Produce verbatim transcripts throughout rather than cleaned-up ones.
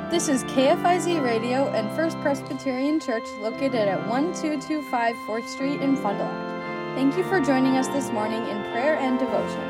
This is K F I Z Radio and First Presbyterian Church located at one two two five fourth Street in Fond du Lac. Thank you for joining us this morning in prayer and devotion.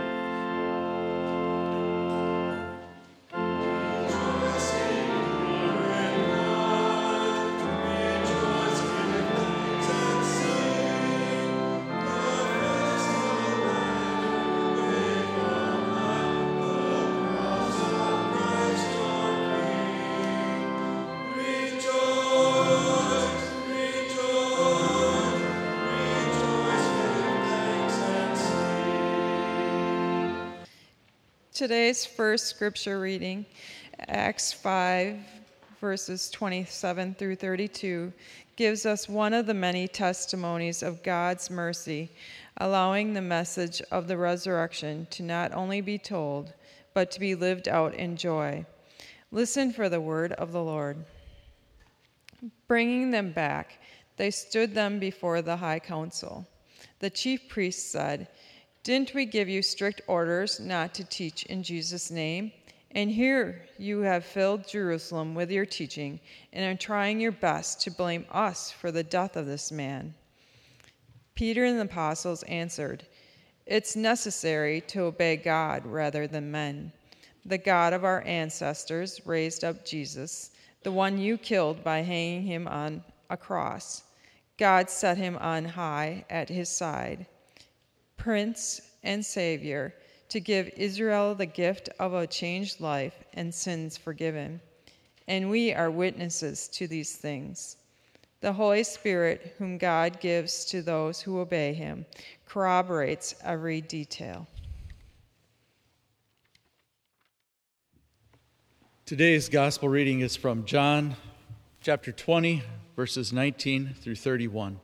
Today's first scripture reading, Acts five, verses twenty-seven through thirty-two, gives us one of the many testimonies of God's mercy, allowing the message of the resurrection to not only be told, but to be lived out in joy. Listen for the word of the Lord. Bringing them back, they stood them before the high council. The chief priests said, "Didn't we give you strict orders not to teach in Jesus' name? And here you have filled Jerusalem with your teaching and are trying your best to blame us for the death of this man." Peter and the apostles answered, "It's necessary to obey God rather than men. The God of our ancestors raised up Jesus, the one you killed by hanging him on a cross. God set him on high at his side, Prince and Savior, to give Israel the gift of a changed life and sins forgiven. And we are witnesses to these things. The Holy Spirit, whom God gives to those who obey him, corroborates every detail." Today's gospel reading is from John chapter twenty, verses nineteen through thirty-one.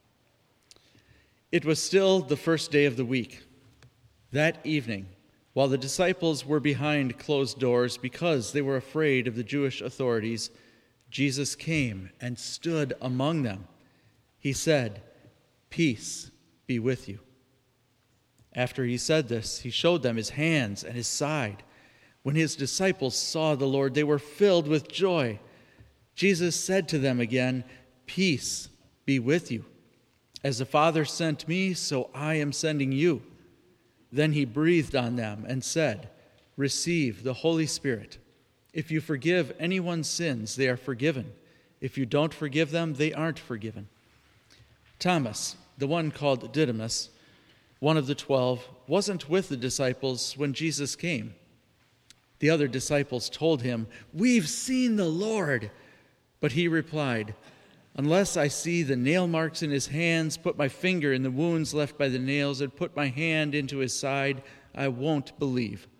It was still the first day of the week. That evening, while the disciples were behind closed doors because they were afraid of the Jewish authorities, Jesus came and stood among them. He said, "Peace be with you." After he said this, he showed them his hands and his side. When his disciples saw the Lord, they were filled with joy. Jesus said to them again, "Peace be with you. As the Father sent me, so I am sending you." Then he breathed on them and said, "Receive the Holy Spirit. If you forgive anyone's sins, they are forgiven. If you don't forgive them, they aren't forgiven." Thomas, the one called Didymus, one of the twelve, wasn't with the disciples when Jesus came. The other disciples told him, "We've seen the Lord." But he replied, "Unless I see the nail marks in his hands, put my finger in the wounds left by the nails, and put my hand into his side, I won't believe."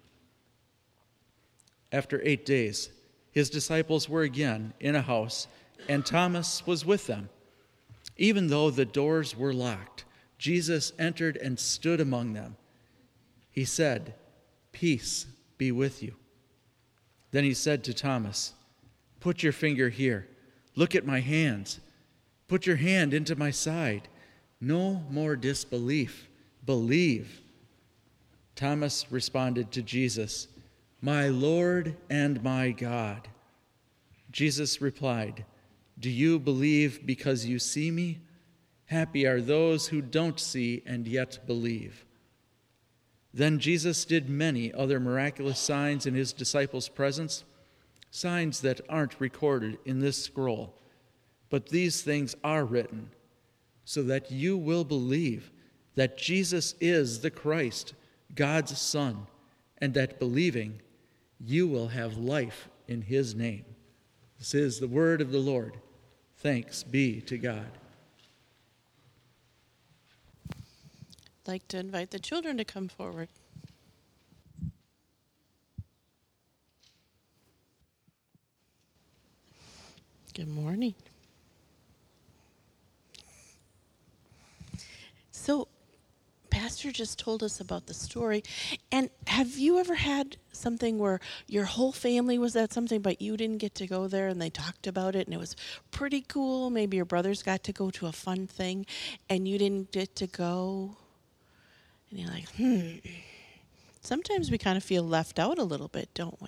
After eight days, his disciples were again in a house, and Thomas was with them. Even though the doors were locked, Jesus entered and stood among them. He said, "Peace be with you." Then he said to Thomas, "Put your finger here. Look at my hands. Put your hand into my side. No more disbelief. Believe." Thomas responded to Jesus, "My Lord and my God." Jesus replied, "Do you believe because you see me? Happy are those who don't see and yet believe." Then Jesus did many other miraculous signs in his disciples' presence, signs that aren't recorded in this scroll. But these things are written so that you will believe that Jesus is the Christ, God's Son, and that believing you will have life in his name. This is the word of the Lord. Thanks be to God. I'd like to invite the children to come forward. Good morning. So, Pastor just told us about the story. And have you ever had something where your whole family was at something, but you didn't get to go there and they talked about it and it was pretty cool? Maybe your brothers got to go to a fun thing and you didn't get to go. And you're like, hmm. Sometimes we kind of feel left out a little bit, don't we?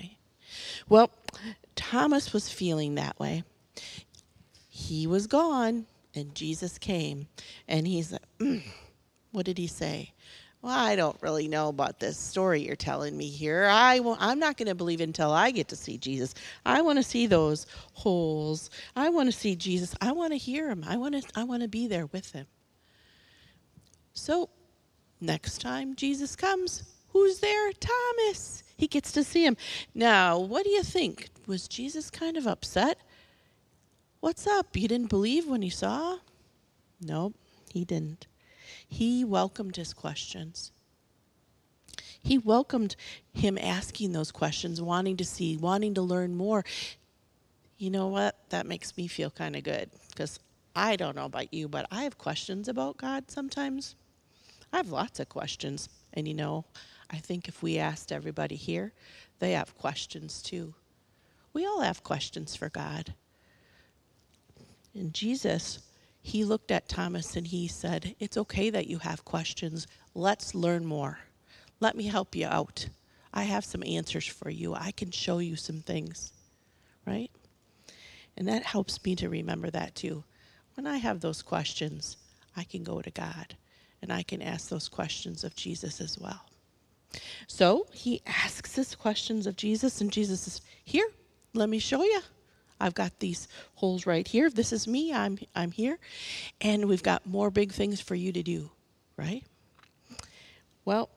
Well, Thomas was feeling that way. He was gone, and Jesus came, and he's like, mm. What did he say? Well, I don't really know about this story you're telling me here. I w- I'm not going to believe it until I get to see Jesus. I want to see those holes. I want to see Jesus. I want to hear him. I want to I want to be there with him. So, next time Jesus comes, who's there? Thomas. He gets to see him. Now, what do you think? Was Jesus kind of upset? What's up? You didn't believe when you saw? Nope, he didn't. He welcomed his questions. He welcomed him asking those questions, wanting to see, wanting to learn more. You know what? That makes me feel kind of good, because I don't know about you, but I have questions about God sometimes. I have lots of questions. And you know, I think if we asked everybody here, they have questions too. We all have questions for God. And Jesus, he looked at Thomas and he said, it's okay that you have questions. Let's learn more. Let me help you out. I have some answers for you. I can show you some things, right? And that helps me to remember that too. When I have those questions, I can go to God and I can ask those questions of Jesus as well. So he asks his questions of Jesus, and Jesus says, here, let me show you. I've got these holes right here. This is me. I'm I'm here. And we've got more big things for you to do, right? Well,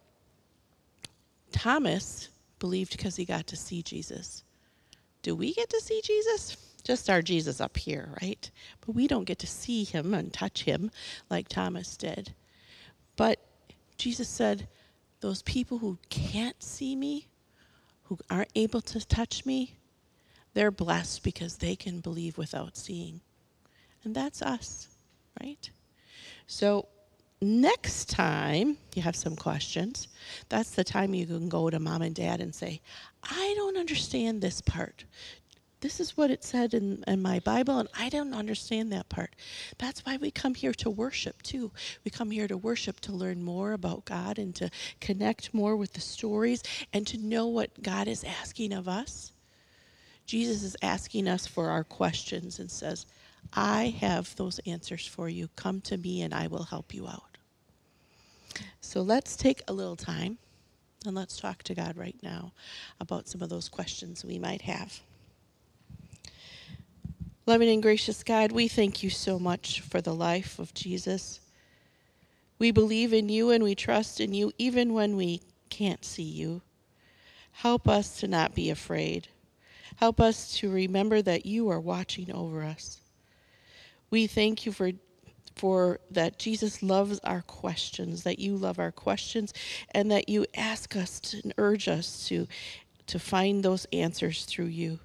Thomas believed because he got to see Jesus. Do we get to see Jesus? Just our Jesus up here, right? But we don't get to see him and touch him like Thomas did. But Jesus said, those people who can't see me, who aren't able to touch me, they're blessed because they can believe without seeing. And that's us, right? So next time you have some questions, that's the time you can go to mom and dad and say, I don't understand this part. This is what it said in, in my Bible, and I don't understand that part. That's why we come here to worship, too. We come here to worship to learn more about God and to connect more with the stories and to know what God is asking of us. Jesus is asking us for our questions and says, I have those answers for you. Come to me and I will help you out. So let's take a little time and let's talk to God right now about some of those questions we might have. Loving and gracious God, we thank you so much for the life of Jesus. We believe in you and we trust in you even when we can't see you. Help us to not be afraid. Help us to remember that you are watching over us. We thank you for, for that Jesus loves our questions, that you love our questions, and that you ask us to, and urge us to, to find those answers through you.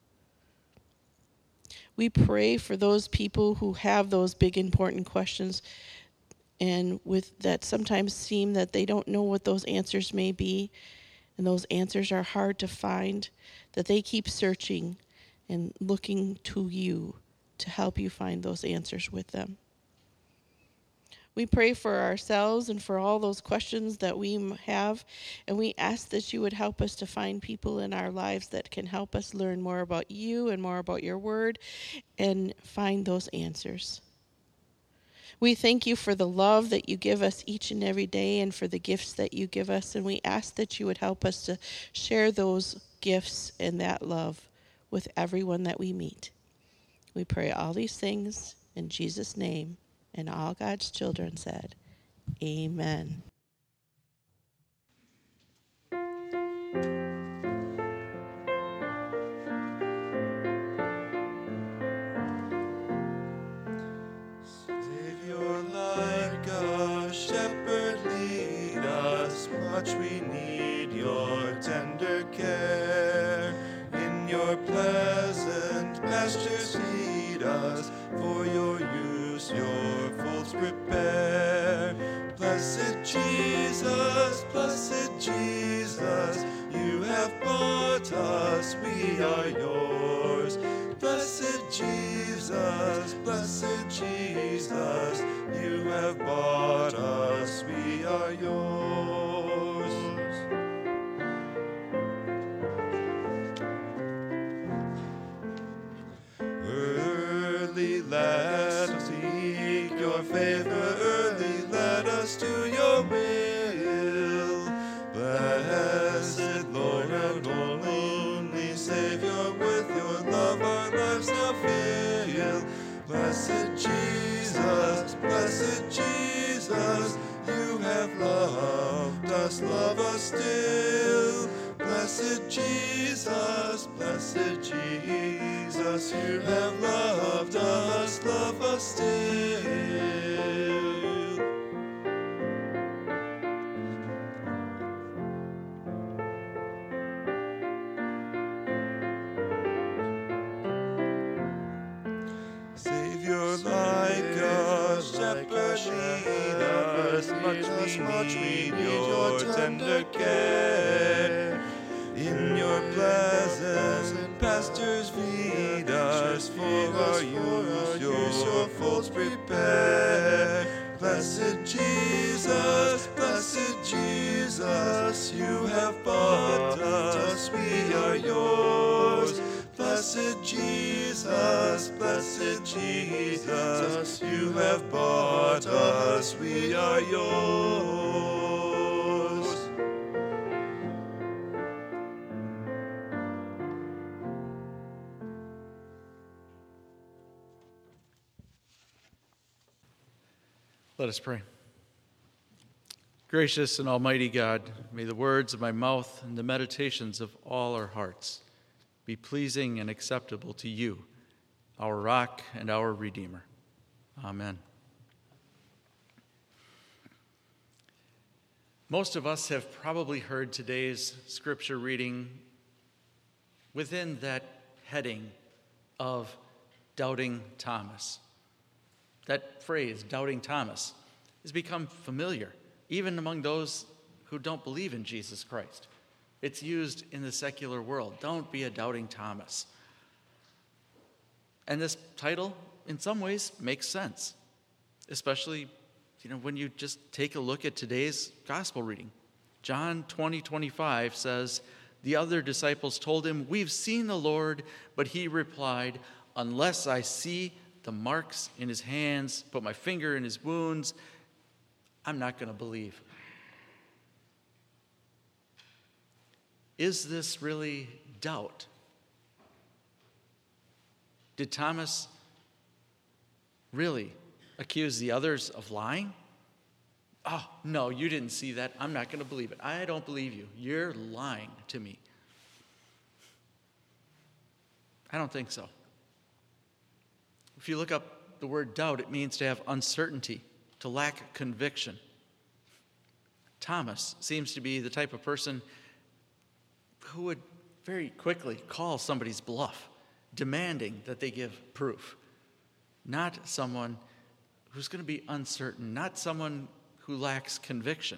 We pray for those people who have those big, important questions and with that sometimes seem that they don't know what those answers may be, and those answers are hard to find, that they keep searching and looking to you to help you find those answers with them. We pray for ourselves and for all those questions that we have, and we ask that you would help us to find people in our lives that can help us learn more about you and more about your word and find those answers. We thank you for the love that you give us each and every day and for the gifts that you give us, and we ask that you would help us to share those gifts and that love with everyone that we meet. We pray all these things in Jesus' name, and all God's children said, amen. Savior, like a shepherd, lead us. Much we need your tender care. In your pleasant pastures feed us. For your use, your folds prepare. Blessed Jesus, blessed Jesus, you have bought us, we are yours. Blessed Jesus, blessed Jesus, you have bought us, we are yours. Jesus, love us still. Blessed Jesus, blessed Jesus, you have loved us, love us still. Savior, like a shepherd, lead us, much we need your tender care. In your pleasant pastures feed us, for our use your folds prepare. Blessed Jesus, blessed Jesus, you have bought us, we are yours. Blessed Jesus, blessed Jesus, you have bought us, we are yours. Let us pray. Gracious and almighty God, may the words of my mouth and the meditations of all our hearts be pleasing and acceptable to you, our rock and our Redeemer. Amen. Most of us have probably heard today's scripture reading within that heading of doubting Thomas. That phrase, doubting Thomas, has become familiar, even among those who don't believe in Jesus Christ. It's used in the secular world. Don't be a doubting Thomas. And this title, in some ways, makes sense, especially, you know, when you just take a look at today's gospel reading. John twenty twenty-five says, the other disciples told him, "We've seen the Lord," but he replied, "Unless I see the marks in his hands, put my finger in his wounds, I'm not going to believe." Is this really doubt? Did Thomas really accuse the others of lying? Oh, no, you didn't see that. I'm not going to believe it. I don't believe you. You're lying to me. I don't think so. If you look up the word doubt, it means to have uncertainty, to lack conviction. Thomas seems to be the type of person who would very quickly call somebody's bluff, demanding that they give proof. Not someone who's going to be uncertain, not someone who lacks conviction.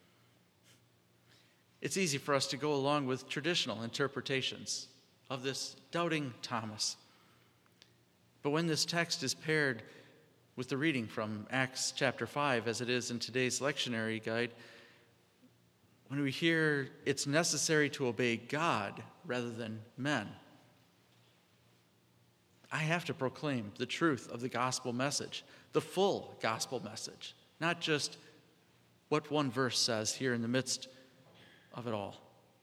It's easy for us to go along with traditional interpretations of this doubting Thomas. But when this text is paired with the reading from Acts chapter five, as it is in today's lectionary guide, when we hear it's necessary to obey God rather than men, I have to proclaim the truth of the gospel message, the full gospel message, not just what one verse says here in the midst of it all.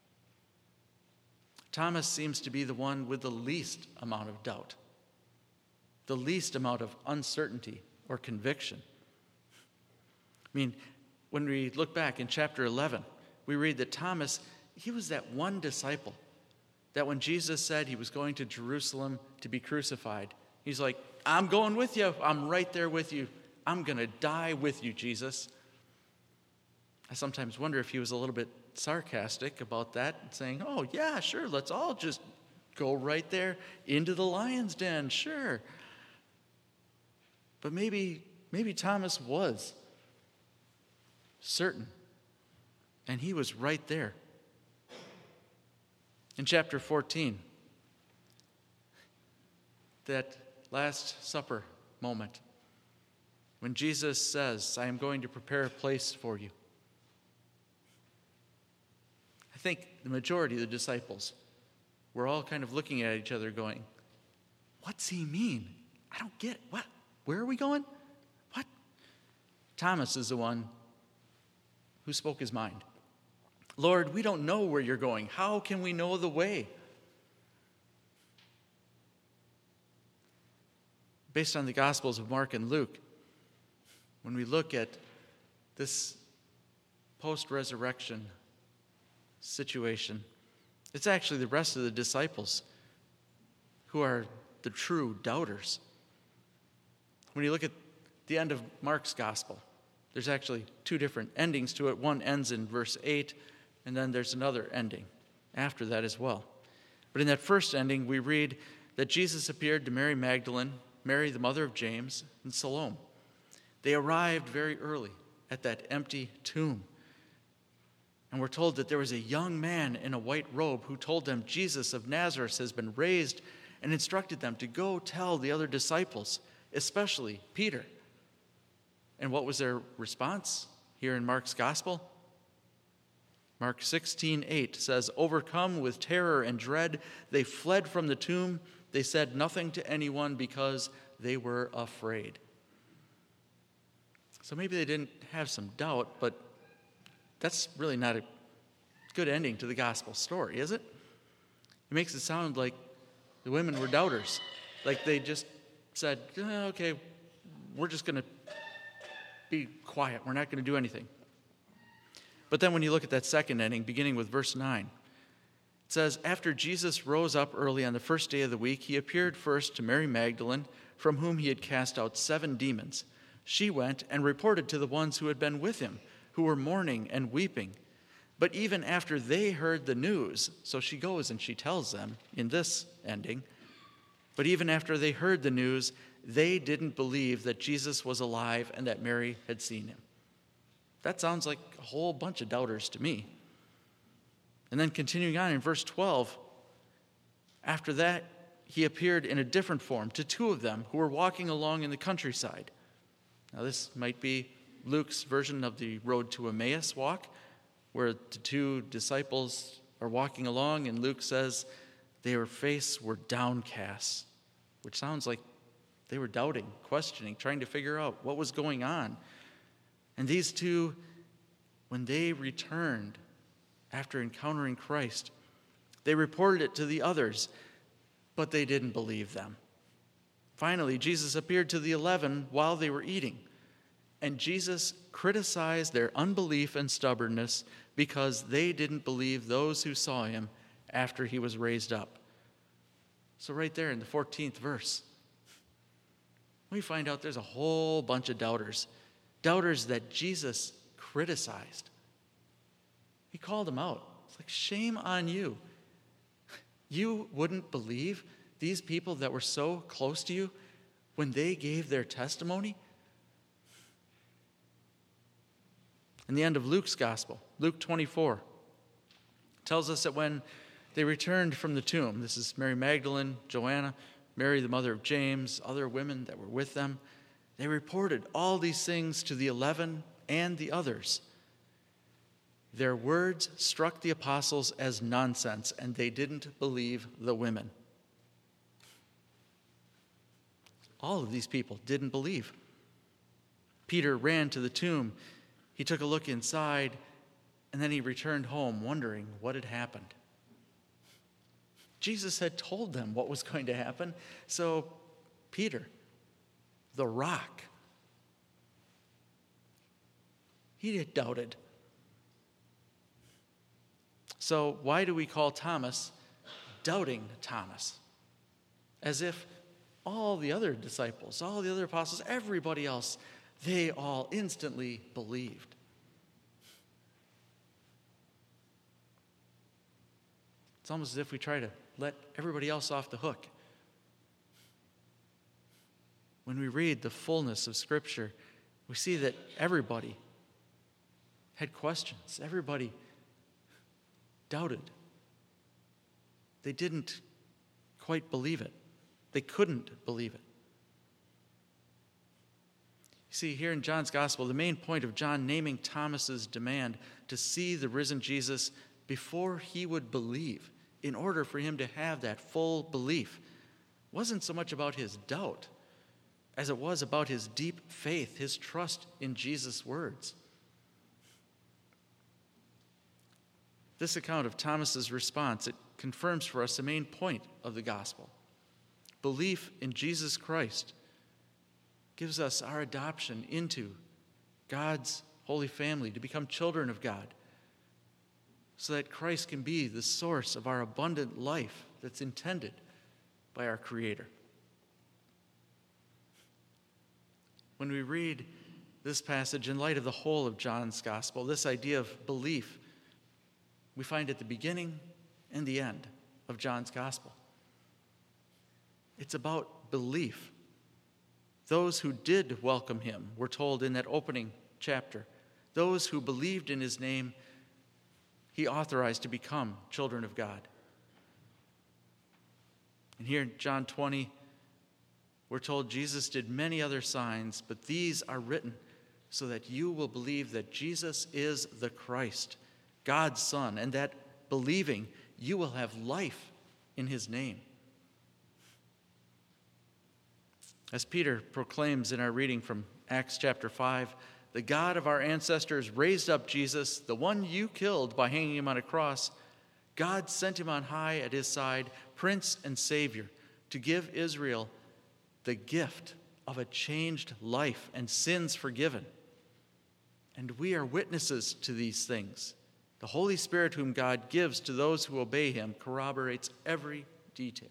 Thomas seems to be the one with the least amount of doubt, the least amount of uncertainty or conviction. I mean, when we look back in chapter eleven, we read that Thomas, he was that one disciple that when Jesus said he was going to Jerusalem to be crucified, he's like, I'm going with you. I'm right there with you. I'm going to die with you, Jesus. I sometimes wonder if he was a little bit sarcastic about that, saying, oh, yeah, sure, let's all just go right there into the lion's den, sure. But maybe, maybe Thomas was certain, and he was right there. In chapter fourteen, that Last Supper moment, when Jesus says, I am going to prepare a place for you, I think the majority of the disciples were all kind of looking at each other going, what's he mean? I don't get it. What? Where are we going? What? Thomas is the one who spoke his mind. Lord, we don't know where you're going. How can we know the way? Based on the Gospels of Mark and Luke, when we look at this post-resurrection situation. It's actually the rest of the disciples who are the true doubters. When you look at the end of Mark's gospel, there's actually two different endings to it. One ends in verse eight, and then there's another ending after that as well. But in that first ending, we read that Jesus appeared to Mary Magdalene, Mary the mother of James, and Salome. They arrived very early at that empty tomb. And we're told that there was a young man in a white robe who told them Jesus of Nazareth has been raised, and instructed them to go tell the other disciples, especially Peter. And what was their response here in Mark's gospel? Mark sixteen eight says, overcome with terror and dread, they fled from the tomb. They said nothing to anyone because they were afraid. So maybe they didn't have some doubt, but that's really not a good ending to the gospel story, is it? It makes it sound like the women were doubters. Like they just said, oh, okay, we're just going to be quiet. We're not going to do anything. But then when you look at that second ending, beginning with verse nine, it says, after Jesus rose up early on the first day of the week, he appeared first to Mary Magdalene, from whom he had cast out seven demons. She went and reported to the ones who had been with him, who were mourning and weeping. But even after they heard the news, so she goes and she tells them in this ending, but even after they heard the news, they didn't believe that Jesus was alive and that Mary had seen him. That sounds like a whole bunch of doubters to me. And then continuing on in verse twelve, after that, he appeared in a different form to two of them who were walking along in the countryside. Now, this might be Luke's version of the road to Emmaus walk, where the two disciples are walking along, and Luke says their faces were downcast, which sounds like they were doubting, questioning, trying to figure out what was going on. And these two, when they returned after encountering Christ, they reported it to the others, but they didn't believe them. Finally, Jesus appeared to the eleven while they were eating, and Jesus criticized their unbelief and stubbornness because they didn't believe those who saw him after he was raised up. So right there in the fourteenth verse, we find out there's a whole bunch of doubters, doubters that Jesus criticized. He called them out. It's like, shame on you. You wouldn't believe these people that were so close to you when they gave their testimony? In the end of Luke's gospel, Luke twenty-four, tells us that when they returned from the tomb, this is Mary Magdalene, Joanna, Mary the mother of James, other women that were with them, they reported all these things to the eleven and the others. Their words struck the apostles as nonsense, and they didn't believe the women. All of these people didn't believe. Peter ran to the tomb. He took a look inside, and then he returned home wondering what had happened. Jesus had told them what was going to happen, so Peter, the rock, he had doubted. So why do we call Thomas Doubting Thomas? As if all the other disciples, all the other apostles, everybody else, they all instantly believed. It's almost as if we try to let everybody else off the hook. When we read the fullness of Scripture, we see that everybody had questions. Everybody doubted. They didn't quite believe it. They couldn't believe it. You see, here in John's Gospel, the main point of John naming Thomas's demand to see the risen Jesus before he would believe, in order for him to have that full belief, wasn't so much about his doubt as it was about his deep faith, his trust in Jesus' words. This account of Thomas's response, it confirms for us the main point of the gospel. Belief in Jesus Christ gives us our adoption into God's Holy Family, to become children of God, so that Christ can be the source of our abundant life that's intended by our Creator. When we read this passage in light of the whole of John's Gospel, this idea of belief, we find at the beginning and the end of John's Gospel. It's about belief. Those who did welcome him, we're told in that opening chapter, those who believed in his name, he authorized to become children of God. And here in John twenty, we're told Jesus did many other signs, but these are written so that you will believe that Jesus is the Christ, God's Son, and that believing you will have life in his name. As Peter proclaims in our reading from Acts chapter five, the God of our ancestors raised up Jesus, the one you killed by hanging him on a cross. God sent him on high at his side, Prince and Savior, to give Israel the gift of a changed life and sins forgiven. And we are witnesses to these things. The Holy Spirit whom God gives to those who obey him corroborates every detail.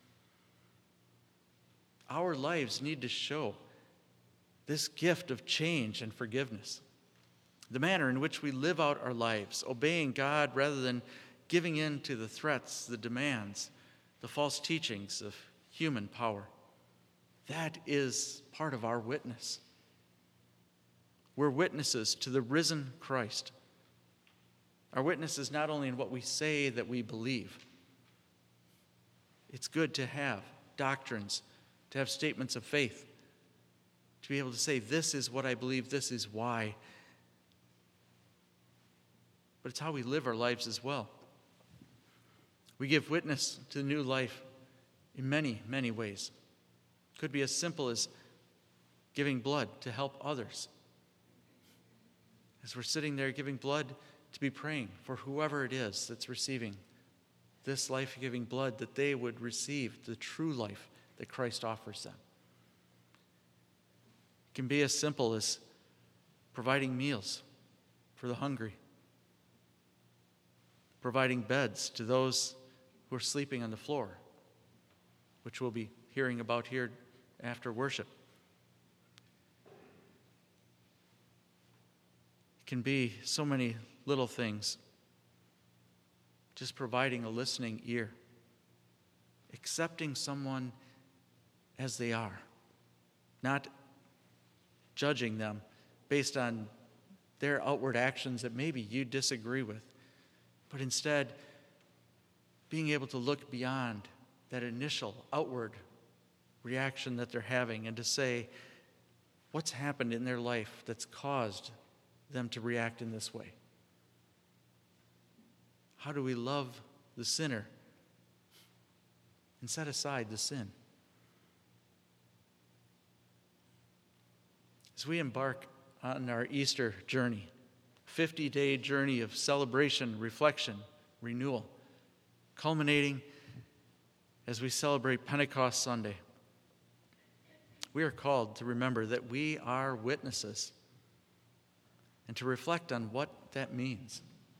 Our lives need to show this gift of change and forgiveness. The manner in which we live out our lives, obeying God rather than giving in to the threats, the demands, the false teachings of human power. That is part of our witness. We're witnesses to the risen Christ. Our witness is not only in what we say that we believe. It's good to have doctrines, to have statements of faith, to be able to say, this is what I believe, this is why. But it's how we live our lives as well. We give witness to the new life in many, many ways. It could be as simple as giving blood to help others. As we're sitting there giving blood, to be praying for whoever it is that's receiving this life-giving blood, that they would receive the true life that Christ offers them. It can be as simple as providing meals for the hungry, providing beds to those who are sleeping on the floor, which we'll be hearing about here after worship. It can be so many little things. Just providing a listening ear, accepting someone as they are, not judging them based on their outward actions that maybe you disagree with, but instead being able to look beyond that initial outward reaction that they're having and to say, what's happened in their life that's caused them to react in this way? How do we love the sinner and set aside the sin? As we embark on our Easter journey, fifty-day journey of celebration, reflection, renewal, culminating as we celebrate Pentecost Sunday, we are called to remember that we are witnesses and to reflect on what that means.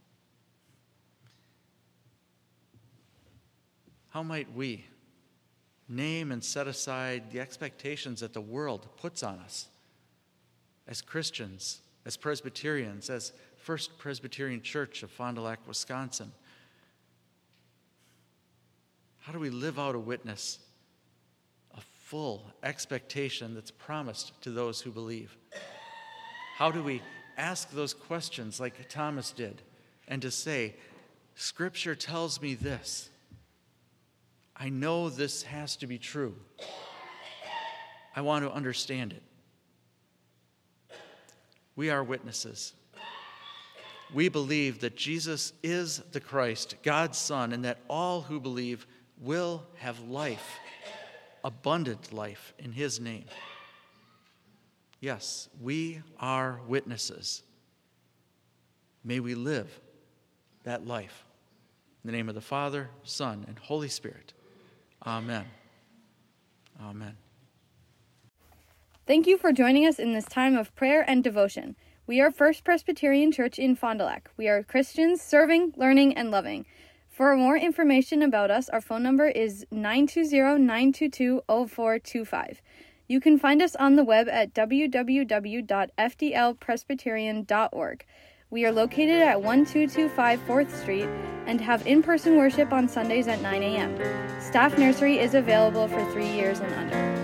How might we name and set aside the expectations that the world puts on us as Christians, as Presbyterians, as First Presbyterian Church of Fond du Lac, Wisconsin? How do we live out a witness, a full expectation that's promised to those who believe? How do we ask those questions like Thomas did and to say, Scripture tells me this. I know this has to be true. I want to understand it. We are witnesses. We believe that Jesus is the Christ, God's Son, and that all who believe will have life, abundant life in his name. Yes, we are witnesses. May we live that life. In the name of the Father, Son, and Holy Spirit. Amen. Amen. Thank you for joining us in this time of prayer and devotion. We are First Presbyterian Church in Fond du Lac. We are Christians serving, learning, and loving. For more information about us, our phone number is nine two zero, nine two two, zero four two five. You can find us on the web at w w w dot f d l presbyterian dot org. We are located at one two two five fourth Street and have in-person worship on Sundays at nine a.m. Staff nursery is available for three years and under.